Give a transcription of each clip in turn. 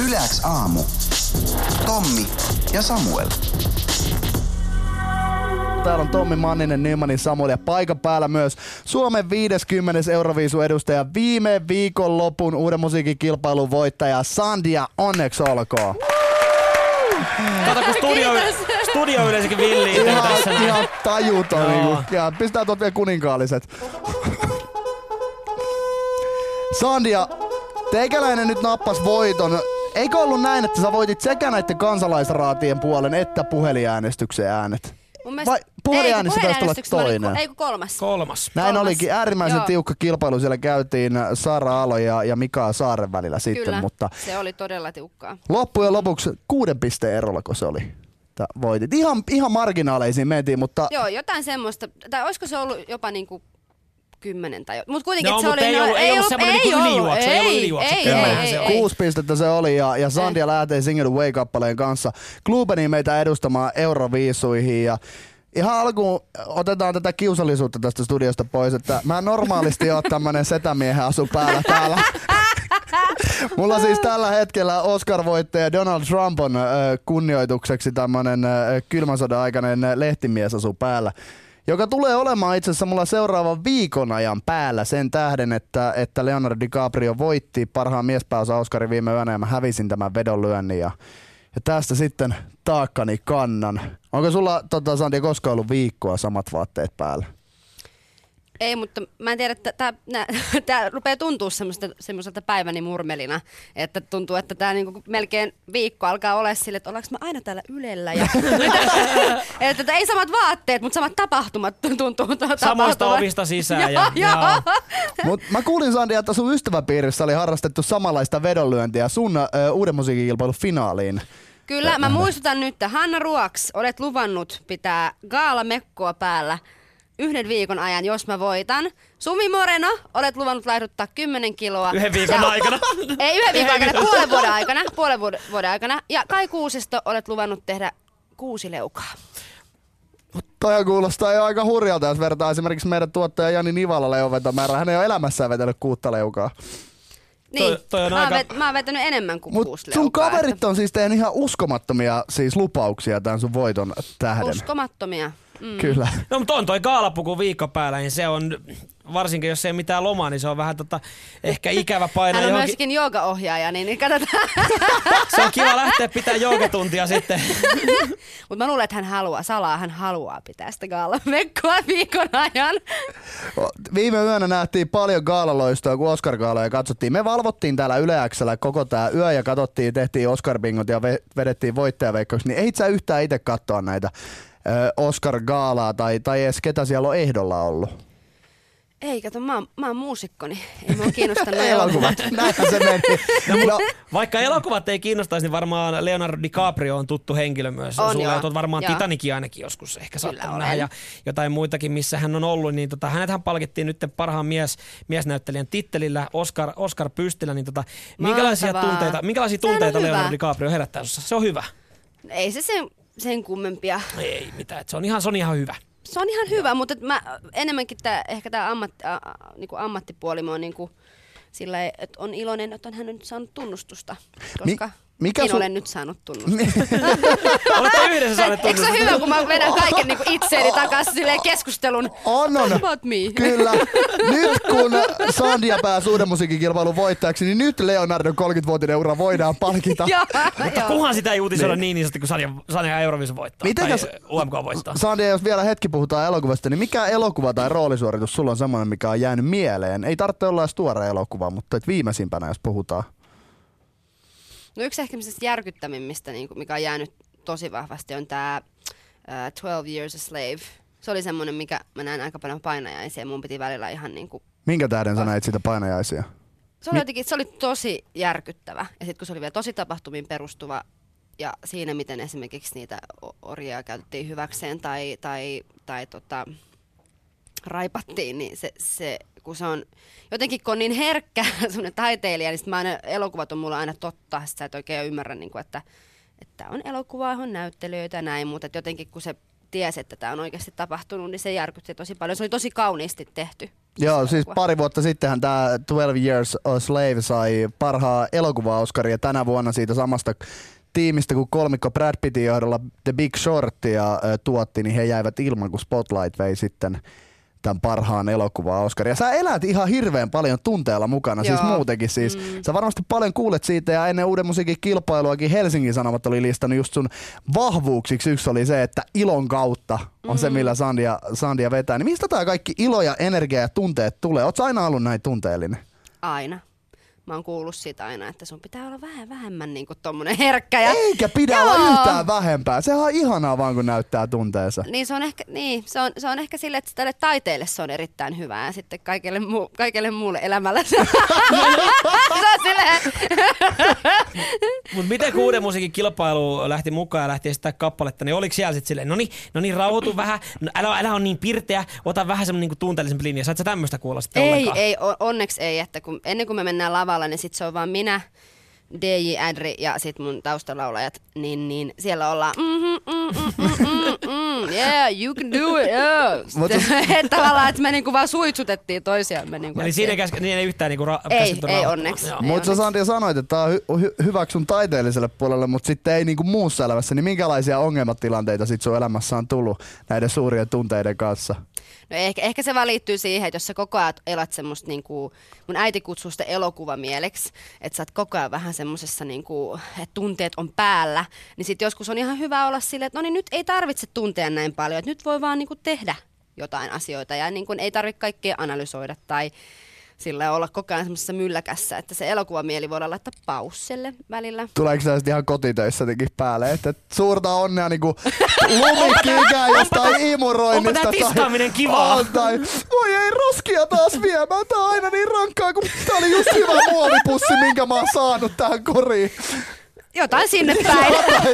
Yleäks aamu. Tommi ja Samuel. Täällä on Tommi Manninen, Nymanin Samuel ja paikan päällä myös Suomen 50. Euroviisu-edustaja, viime viikonlopun uuden musiikkikilpailun voittaja Sandia. Onneksi olkoon. Kato, kun studio yleensäkin villiin tässä. Ihan tajuton. Niin ja pistää tuot vielä kuninkaalliset. Sandia, teikäläinen nyt nappas voiton. Eikö ollut näin, että sä voitit sekä näiden kansalaisraatien puolen että puhelinäänestyksen äänet? Vai puhelinäänestys taisi olla toinen? Ei kun kolmas. Näin olikin äärimmäisen tiukka kilpailu. Siellä käytiin Saara Alo ja Mika Saaren välillä sitten. Kyllä, mutta se oli todella tiukkaa. Loppujen lopuksi 6 pisteen erolla, kun se oli. Voitit. Ihan marginaaleisiin mentiin, mutta... Joo, jotain semmoista. Tai olisiko se ollut jopa niinku 10 tai... Mutta kuitenkin, no, se oli... Ei ollut semmoinen niinku ylijuoksu. Ei. 6 pistettä se oli ja Sandia lähtee Sing It Away-kappaleen kanssa Glubeniin meitä edustamaan Euroviisuihin ja ihan alkuun otetaan tätä kiusallisuutta tästä studiosta pois, että mä normaalisti oon tämmönen setämiehen asu päällä täällä. Mulla siis tällä hetkellä Oscar-voittaja Donald Trump on kunnioitukseksi tämmönen kylmän sodan aikainen lehtimies asu päällä, joka tulee olemaan itse asiassa mulla seuraavan viikon ajan päällä sen tähden, että Leonardo DiCaprio voitti parhaan miespääosa Oscarin viime yönä ja mä hävisin tämän vedonlyönnin ja tästä sitten taakkani kannan. Onko sulla Sandia koskaan ollut viikkoa samat vaatteet päällä? Ei, mutta mä en tiedä, että tää rupeaa tuntua semmoiselta päiväni murmelina, että tuntuu, että tää niinku melkein viikko alkaa olla sille, että ollaanko mä aina täällä Ylellä ja että ei samat vaatteet, mutta samat tapahtumat tuntuu tapahtumat. Samoista ovista sisään. Mut mä kuulin, Sandia, että sun ystäväpiirissä oli harrastettu samanlaista vedonlyöntiä sun uuden musiikkikilpailun finaaliin. Kyllä, mä muistutan nyt, että Hanna Ruoks, olet luvannut pitää gaalamekkoa päällä 1 viikon ajan, jos mä voitan. Sumi Moreno, olet luvannut laihduttaa 10 kiloa. 1 viikon aikana? Ei 1 viikon aikana, puolen vuoden aikana. Ja Kai Kuusisto, olet luvannut tehdä 6 leukaa. Toi kuulostaa jo aika hurjalta, jos vertaa esimerkiksi meidän tuottaja Jani Nivala leuvetomäärä. Hän ei ole elämässään vetänyt 6 leukaa. Niin, mä oon vetänyt enemmän kuin 6 leukaa. Sun kaverit on siis tehnyt ihan uskomattomia siis lupauksia tämän sun voiton tähden. Uskomattomia. Kyllä. No mutta on toi gaalapuku viikko päällä, niin se on, varsinkin jos ei mitään lomaa, niin se on vähän ehkä ikävä painaa. Hän on myöskin joogaohjaaja, niin katsotaan. Se on kiva lähteä pitää joogatuntia sitten. Mutta mä luulen, että hän haluaa pitää sitä gaalamekkoa viikon ajan. Viime yönä nähtiin paljon gaalaloistoa, kun Oscar-gaaloja katsottiin. Me valvottiin täällä Yle X:llä koko tää yö ja katsottiin, tehtiin Oscar-bingot ja vedettiin voittajaveikkoiksi. Niin ei sä yhtään itse katsoa näitä Oscar-gaalaa tai edes ketä siellä on ehdolla ollut? Ei, kato, mä oon muusikko, niin ei mua kiinnostanut elokuvat. Näinhän se meni. No, vaikka elokuvat ei kiinnostaisi, niin varmaan Leonardo DiCaprio on tuttu henkilö myös. Sulla on varmaan Titanicia ainakin joskus ehkä saattanut nähdä ja jotain muitakin, missä hän on ollut. Niin hänethän palkittiin nyt parhaan miesnäyttelijän tittelillä, Oscar-pystillä. Niin minkälaisia tunteita Leonardo DiCaprio herättää sussa? Se on hyvä. Ei se sen kummempia. Ei mitään, se on ihan hyvä. Se on ihan hyvä, mutta mä enemmänkin ehkä tämä niinku ammattipuoli mä oon niinku sillä, että on iloinen, että hän on nyt saanut tunnustusta, koska olen nyt saanut tunnustusta. Olette yhdessä saaneet tunnustusta. Eikö se ole hyvä, kun mä vedän kaiken niinku itseeni takaisin silleen keskustelun? On. About me. Kyllä. Nyt kun Sandia pääsi uuden musiikkikilpailun voittajaksi, niin nyt Leonardon 30-vuotinen ura voidaan palkita. Mutta kunhan sitä ei uutisoida niin isosti, kun Sandia Euroviisu voittaa. Tai UMK voittaa. Sandia, jos vielä hetki puhutaan elokuvasta, niin mikä elokuva tai roolisuoritus sulla on semmoinen, mikä on jäänyt mieleen? Ei tarvitse olla edes tuore elokuva, mutta viimeisimpänä, jos puhutaan. No yksi ehkä järkyttävimmistä, mikä on jäänyt tosi vahvasti, on tämä 12 Years a Slave. Se oli semmoinen, mikä mä näin aika paljon painajaisia. Mun piti välillä ihan niinku... Minkä tähden sä näit sitä painajaisia? Se oli tosi järkyttävä. Ja sitten kun se oli vielä tosi tapahtumiin perustuva ja siinä, miten esimerkiksi niitä orjia käytettiin hyväkseen tai raipattiin, niin se kun se on jotenkin, kun on niin herkkä semmoinen taiteilija, niin elokuvat on mulla aina totta. Sä et oikein ymmärrä, että on elokuvaa, on näyttelijöitä ja näin, mutta jotenkin kun se tiesi, että tämä on oikeasti tapahtunut, niin se järkytti tosi paljon. Se oli tosi kauniisti tehty. Joo, siis pari vuotta sittenhän tämä 12 Years a Slave sai parhaan elokuva-Oscarin ja tänä vuonna siitä samasta tiimistä, kun kolmikko Brad Pittin johdolla The Big Shortia tuotti, niin he jäivät ilman, kun Spotlight vei sitten tämän parhaan elokuvan Oscarin. Ja sä elät ihan hirveän paljon tunteella mukana, siis muutenkin siis. Sä varmasti paljon kuulet siitä ja ennen Uuden musiikin kilpailuakin Helsingin Sanomat oli listannut just sun vahvuuksiksi. Yksi oli se, että ilon kautta on se, millä Sandia vetää. Niin mistä tää kaikki ilo ja energia ja tunteet tulee? Ootko aina ollut näin tunteellinen? Aina. Mä oon kuullut siitä aina, että sun pitää olla vähän vähemmän niinku tommonen herkkä. Ja... Eikä pidä olla yhtään vähempää. Sehän on ihanaa vaan, kun näyttää tunteensa. Niin se on ehkä silleen, että tälle taiteelle se on erittäin hyvää ja sitten kaikelle muulle elämällä se on silleen. Mut miten kun Uuden musiikin kilpailu lähti mukaan ja lähti esittää kappaletta, niin oliko siellä sitten silleen, no niin, rauhoitu vähän, älä on niin pirteä, ota vähän semmonen niinku tunteellisempi linja. Saat sä tämmöistä kuulla sitten ollenkaan? Ei, onneksi ei, että ennen kuin me mennään lavalle, niin sit se on vaan minä, DJ Adri ja sit mun taustalaulajat, niin siellä ollaan yeah, you can do it, yeah. Tavallaan, että me niinku vaan suitsutettiin toisiamme. Niinku, eli siinä ei yhtään niinku ei onneksi. Mutta sä Sandia sanoit, että tää on hyväksi sun taiteelliselle puolelle, mutta sitten ei niinku muussa elämässä, niin minkälaisia ongelmatilanteita sit sun elämässä on tullut näiden suurien tunteiden kanssa? No ehkä se vaan liittyy siihen, että jos sä koko ajan elät semmoista, niinku, mun äiti kutsuu sitä elokuvamieleksi, että sä oot koko ajan vähän semmosessa, niinku, että tunteet on päällä, niin sit joskus on ihan hyvä olla silleen, että no niin nyt ei tarvitse tuntea näin paljon, että nyt voi vaan niinku tehdä jotain asioita ja niinku, ei tarvitse kaikkea analysoida tai sillä olla koko ajan semmoisessa mylläkässä, että se elokuvamieli voidaan laittaa pausselle välillä. Tuleeko sä ihan kotitöissä jotenkin päälle, että suurta onnea niinku lumikkiikään jostain imuroinnista. Onko tää tiskaaminen kivaa? Tai voi ei roskia taas viemään, tää on aina niin rankkaa, kun tää oli just hyvä muovipussi, minkä mä oon saanut tähän koriin. Jotain sinne päin.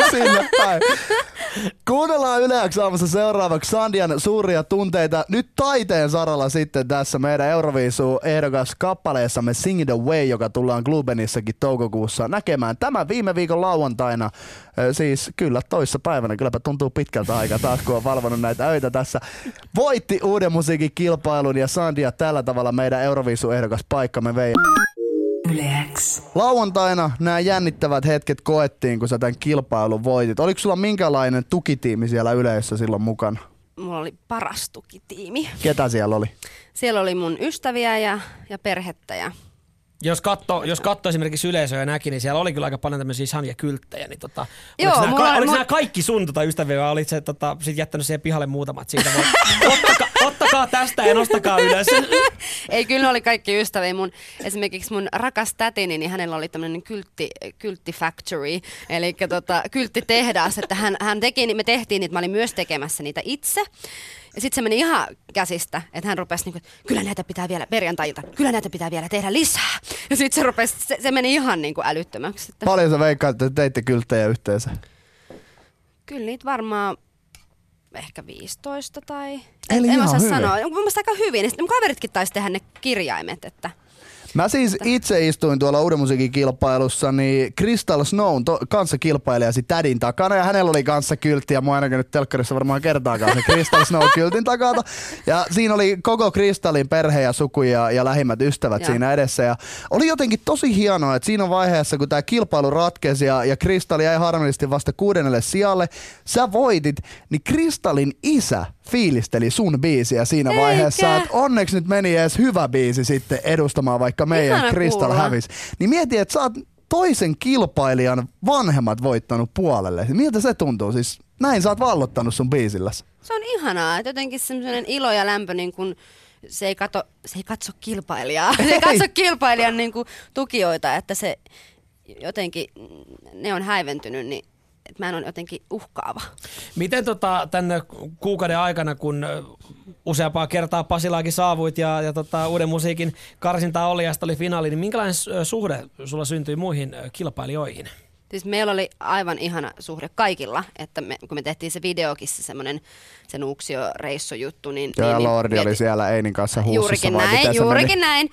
Kuunnellaan Yle X aamussa seuraavaksi Sandian suuria tunteita. Nyt taiteen saralla sitten tässä meidän Euroviisu-ehdokas kappaleessamme Sing It Away, joka tullaan Glubenissakin toukokuussa näkemään tämän viime viikon lauantaina. Siis kyllä toissa päivänä, kylläpä tuntuu pitkältä aikaa taas, kun on valvonut näitä öitä tässä. Voitti Uuden musiikin kilpailun ja Sandia tällä tavalla meidän Euroviisu-ehdokas paikkamme vei. Yle-X. Lauantaina nämä jännittävät hetket koettiin, kun sä tämän kilpailun voitit. Oliko sulla minkälainen tukitiimi siellä yleisössä silloin mukana? Mulla oli paras tukitiimi. Ketä siellä oli? Siellä oli mun ystäviä ja perhettä. Ja... Jos katsoi esimerkiksi yleisöä ja näki, niin siellä oli kyllä aika paljon tämmöisiä ihania kylttejä. Niin oliko nämä kaikki sun ystäviä vai olit sit jättänyt siihen pihalle muutamat siitä? Ottakaa tästä ja nostakaa ylös. Ei, kyllä ne oli kaikki ystäviä. Esimerkiksi mun rakas tätini, niin hänellä oli tämmöinen kyltti factory, eli kylttitehdas, että hän teki, niin me tehtiin niitä, mä olin myös tekemässä niitä itse. Ja sitten se meni ihan käsistä, että hän rupesi niinku, kyllä näitä pitää vielä perjantailta, kyllä näitä pitää vielä tehdä lisää. Ja sitten se meni ihan niinku älyttömäksi. Paljon sä veikkaat, että teitte kylttejä yhteensä? Kyllä niitä varmaan ehkä 15 tai... Eli en osaa sanoa. Mun mielestä aika hyvin. Mun kaveritkin taisi tehdä ne kirjaimet, että... Mä siis itse istuin tuolla Uuden musiikin kilpailussa, niin Crystal Snown kanssa kilpailijasi tädin takana ja hänellä oli kanssa kyltti ja mua ainakin nyt telkkarissa varmaan kertaakaan se Crystal Snow kyltin takana. Ja siinä oli koko Crystalin perhe ja suku ja lähimmät ystävät siinä edessä ja oli jotenkin tosi hienoa, että siinä vaiheessa kun tää kilpailu ratkesi ja Crystal jäi harmillisesti vasta 6. sijalle, sä voitit, niin Crystalin isä fiilisteli sun biisiä siinä vaiheessa, että onneksi nyt meni edes hyvä biisi sitten edustamaan, vaikka meidän Crystal hävisi. Niin mieti, että sä oot toisen kilpailijan vanhemmat voittanut puolelle. Miltä se tuntuu? Siis näin sä oot vallottanut sun biisilläsi. Se on ihanaa, että jotenkin semmoinen ilo ja lämpö, niin kun se ei katso kilpailijaa. Se ei katso kilpailijan niin kuin tukijoita, että se jotenkin, ne on häiventynyt, niin että mä en ole jotenkin uhkaava. Miten tämän kuukauden aikana, kun useampaa kertaa Pasilaakin saavuit ja Uuden musiikin karsinta oli ja sitten oli finaali, niin minkälainen suhde sulla syntyi muihin kilpailijoihin? Siis meillä oli aivan ihana suhde kaikilla, että kun me tehtiin se videokin, se Nuuksio-reissujuttu, niin... Joo, ja Lordi oli siellä Einin kanssa huussissa. Juurikin näin.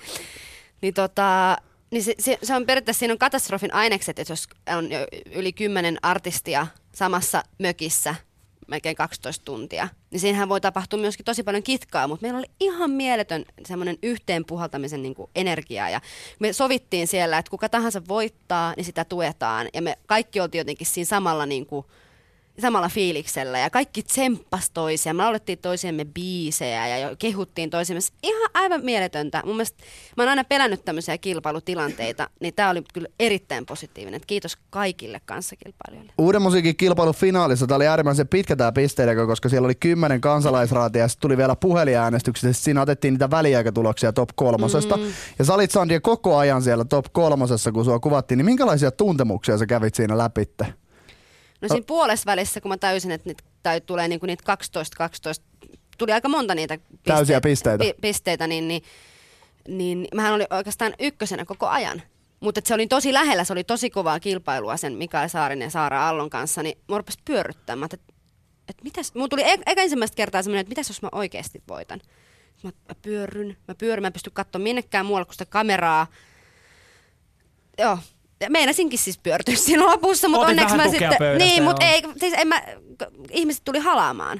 Niin se on periaatteessa, siinä on katastrofin ainekset, että jos on yli 10 artistia samassa mökissä melkein 12 tuntia. Niin siinähän voi tapahtua myöskin tosi paljon kitkaa, mutta meillä oli ihan mieletön semmoinen yhteen puhaltamisen niin kuin energiaa. Ja me sovittiin siellä, että kuka tahansa voittaa, niin sitä tuetaan. Ja me kaikki oltiin jotenkin siinä samalla fiiliksellä ja kaikki tsemppas toisia. Me laulettiin toisiamme biisejä ja kehuttiin toisiamme. Ihan aivan mieletöntä. Mun mielestä mä oon aina pelännyt tämmöisiä kilpailutilanteita, niin tää oli kyllä erittäin positiivinen. Kiitos kaikille kanssakilpailijoille. Uuden musiikin kilpailun finaalissa tää oli äärimmäisen pitkä tää pisteiden, koska siellä oli 10 kansalaisraatia ja sitten tuli vielä puhelinäänestyksiä. Siinä otettiin niitä väliaikatuloksia top 3. Ja sä olit, Sandia, koko ajan siellä top 3, kun sua kuvattiin. Niin minkälaisia tuntemuksia sä kävit siinä läpitte? No siinä puolesvälissä, kun mä täysin, että tulee niitä 12, tuli aika monta niitä täysiä pisteitä niin mähän olin oikeastaan ykkösenä koko ajan. Mutta se oli tosi lähellä, se oli tosi kovaa kilpailua sen Mikael Saarinen ja Saara Aallon kanssa, niin mä rupesin pyörryttämään, että mitäs, mun tuli eka ensimmäistä kertaa semmoinen, että mitäs jos mä oikeasti voitan. Mä pyörryn, mä en pysty katsomaan minnekään muualle kuin sitä kameraa. Joo. Meinasinkin siis pyörtyä siinä lopussa, mutta onneksi mä sitten... Pöydästä, niin, mutta ei, siis ihmiset tuli halaamaan.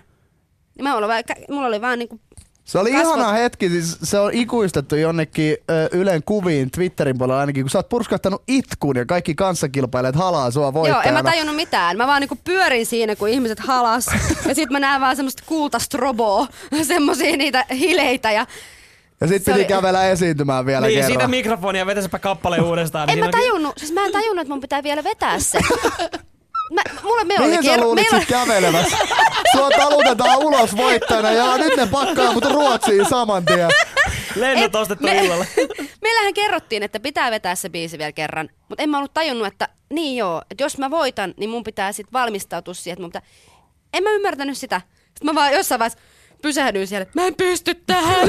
Mulla oli vaan niinku... Se oli ihana hetki, siis se on ikuistettu jonnekin Ylen kuviin Twitterin puolella ainakin, kun sä oot purskahtanut itkuun ja kaikki kanssakilpailijat halaa sua voittajana. Joo, en mä tajunnut mitään. Mä vaan niinku pyörin siinä, kun ihmiset halas. Ja sit mä näen vaan semmoista kultastroboa, semmosia niitä hileitä ja sit piti kävellä esiintymään vielä niin, kerran. siitä mikrofonia, vetäsipä kappale uudestaan. En mä tajunnut, että mun pitää vielä vetää se. Mihin sä luulit sit kävelemässä? Sua talutetaan ulos voittajana ja nyt ne pakkaa mut Ruotsiin saman tien. Lennot ostettu illalla. Meillähän kerrottiin, että pitää vetää se biisi vielä kerran, mutta en mä ollut tajunnut, että että jos mä voitan, niin mun pitää sit valmistautua siihen, että en mä ymmärtänyt sitä. Sitten mä vaan jossain vaiheessa pysähdyin siellä, että mä en pysty tähän.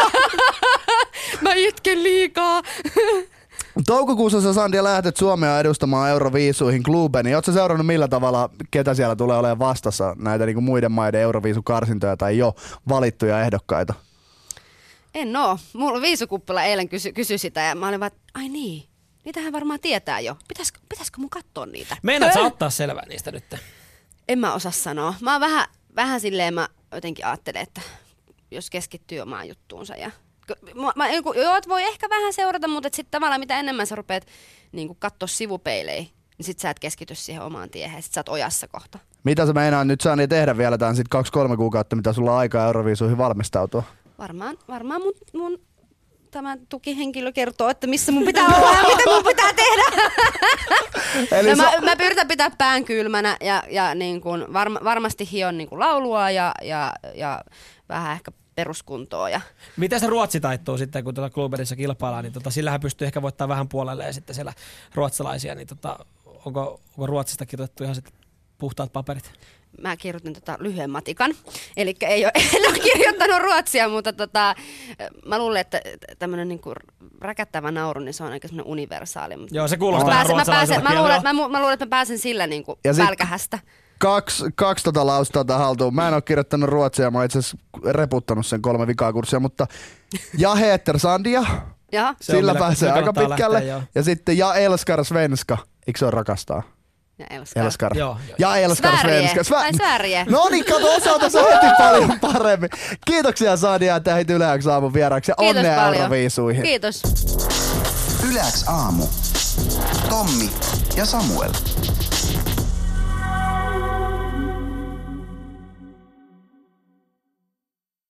Mä itken liikaa. Toukokuussa sä, Sandia, lähdet Suomea edustamaan Euroviisuihin Globeniin. Ootko sä seurannut millä tavalla, ketä siellä tulee olemaan vastassa näitä niin kuin muiden maiden Euroviisukarsintoja tai jo valittuja ehdokkaita? En oo. Mulla viisukuppila eilen kysyi sitä ja mä olin vaan, ai niin, niitähän varmaan tietää jo. Pitäisikö mun katsoa niitä? Meinaat sä ottaa selvää niistä nyt? En mä osaa sanoa. Mä oon vähän silleen, mä jotenkin ajattelen, että jos keskittyy omaan juttuunsa ja voi ehkä vähän seurata, mutta sitten tavallaan mitä enemmän sä rupeat niin katsoa sivupeilejä, niin sit sä et keskity siihen omaan tiehen, sit sä oot ojassa kohta. Mitä sä meinaat nyt Sandia tehdä vielä tämän sit 2-3 kuukautta, mitä sulla on aikaa Euroviisuihin valmistautua? Varmaan mun tämä tukihenkilö kertoo, että missä mun pitää olla ja mitä mun pitää tehdä. Eli mä pyritän pitää pään kylmänä ja niin kuin varmasti hion niin kuin laulua ja vähän ehkä peruskuntoa. Miten se Ruotsi taittuu sitten, kun Globenissa kilpaillaan, niin sillähän pystyy ehkä voittamaan vähän puolelle ja sitten siellä ruotsalaisia, niin onko Ruotsista kirjoitettu ihan sitten puhtaat paperit? Mä kirjoitin lyhyen matikan, eli en ole kirjoittanut ruotsia, mutta mä luulen, että tämmöinen niinku räkättävä nauru, niin se on aika semmoinen universaali. Joo, se kuulostaa ruotsalaiselta kielellä. Mä luulen, että mä pääsen sillä niinku pälkähästä. Kaksi laustaa haltuun. Mä en ole kirjoittanut ruotsia, mä oon itse asiassa reputtanut sen 3 vikakurssia, mutta ja heter Sandia, sillä pääsee aika pitkälle. Lähteä, ja sitten ja älskar svenska, eikö se ole rakastaa? Ja älskar. Ja älskar svenska. Sverige. No niin, kato, osaata se heti paljon paremmin. Kiitoksia Sandia, että lähdit Yle X aamun vieraaksi ja onnea Euroviisuihin. Kiitos. Yle X aamu. Tommi ja Samuel.